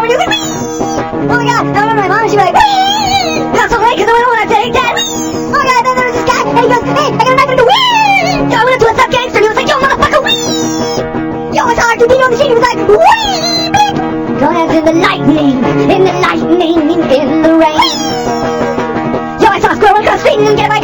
you can wee. Oh my god, I remember my mom, she'd be like, wee! Got so late because I went home and I take that. Oh my god, then there was this guy, and he goes, hey, I got a knife and I go, wee! So I went up to a sub gangster and he was like, yo, motherfucker, wee! Yo, it's hard to beat on the shit, he was like, wee! Go as in the lightning, in the rain. Yo, I saw a squirrel across the street and get my